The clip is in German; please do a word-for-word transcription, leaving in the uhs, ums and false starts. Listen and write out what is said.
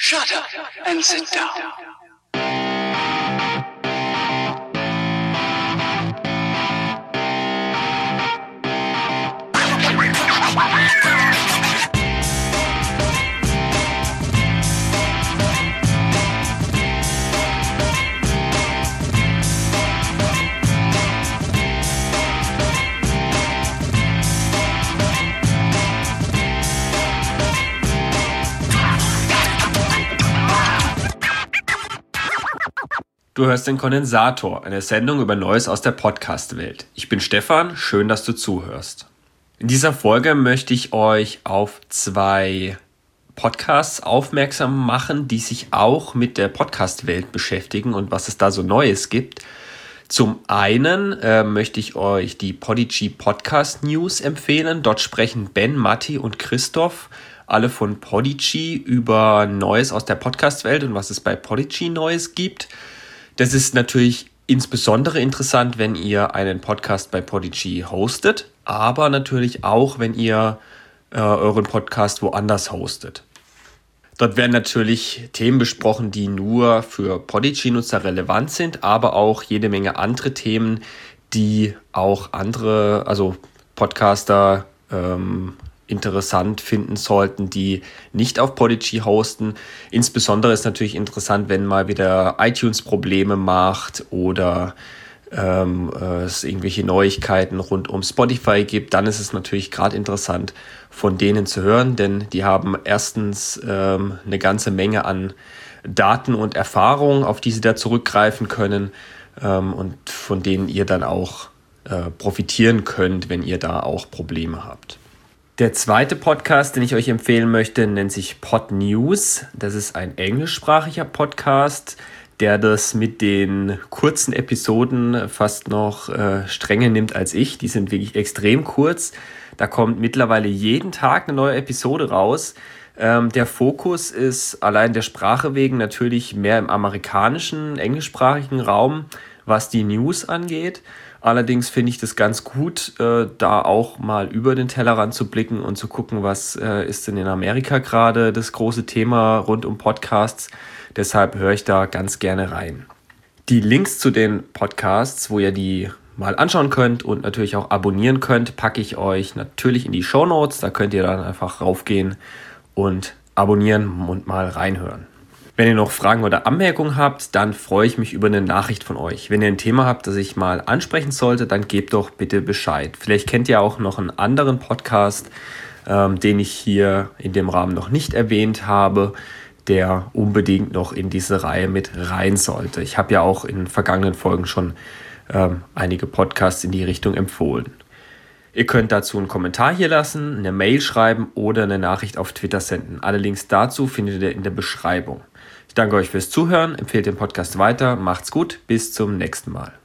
Shut up and sit down. Du hörst den Kondensator, eine Sendung über Neues aus der Podcast-Welt. Ich bin Stefan, schön, dass du zuhörst. In dieser Folge möchte ich euch auf zwei Podcasts aufmerksam machen, die sich auch mit der Podcast-Welt beschäftigen und was es da so Neues gibt. Zum einen äh, möchte ich euch die Podigy Podcast News empfehlen. Dort sprechen Ben, Matti und Christoph, alle von Podigy, über Neues aus der Podcast-Welt und was es bei Podigy Neues gibt. Das ist natürlich insbesondere interessant, wenn ihr einen Podcast bei Podigy hostet, aber natürlich auch, wenn ihr äh, euren Podcast woanders hostet. Dort werden natürlich Themen besprochen, die nur für Podigy-Nutzer relevant sind, aber auch jede Menge andere Themen, die auch andere, also Podcaster, ähm, interessant finden sollten, die nicht auf Podigy hosten. Insbesondere ist natürlich interessant, wenn mal wieder iTunes Probleme macht oder ähm, es irgendwelche Neuigkeiten rund um Spotify gibt. Dann ist es natürlich gerade interessant, von denen zu hören, denn die haben erstens ähm, eine ganze Menge an Daten und Erfahrungen, auf die sie da zurückgreifen können ähm, und von denen ihr dann auch äh, profitieren könnt, wenn ihr da auch Probleme habt. Der zweite Podcast, den ich euch empfehlen möchte, nennt sich Pod News. Das ist ein englischsprachiger Podcast, der das mit den kurzen Episoden fast noch äh, strenger nimmt als ich. Die sind wirklich extrem kurz. Da kommt mittlerweile jeden Tag eine neue Episode raus. Ähm, der Fokus ist allein der Sprache wegen natürlich mehr im amerikanischen, englischsprachigen Raum, was die News angeht. Allerdings finde ich das ganz gut, äh, da auch mal über den Tellerrand zu blicken und zu gucken, was äh, ist denn in Amerika gerade das große Thema rund um Podcasts. Deshalb höre ich da ganz gerne rein. Die Links zu den Podcasts, wo ihr die mal anschauen könnt und natürlich auch abonnieren könnt, packe ich euch natürlich in die Shownotes. Da könnt ihr dann einfach raufgehen und abonnieren und mal reinhören. Wenn ihr noch Fragen oder Anmerkungen habt, dann freue ich mich über eine Nachricht von euch. Wenn ihr ein Thema habt, das ich mal ansprechen sollte, dann gebt doch bitte Bescheid. Vielleicht kennt ihr auch noch einen anderen Podcast, ähm, den ich hier in dem Rahmen noch nicht erwähnt habe, der unbedingt noch in diese Reihe mit rein sollte. Ich habe ja auch in vergangenen Folgen schon ähm, einige Podcasts in die Richtung empfohlen. Ihr könnt dazu einen Kommentar hier lassen, eine Mail schreiben oder eine Nachricht auf Twitter senden. Alle Links dazu findet ihr in der Beschreibung. Ich danke euch fürs Zuhören, empfehlt den Podcast weiter, macht's gut, bis zum nächsten Mal.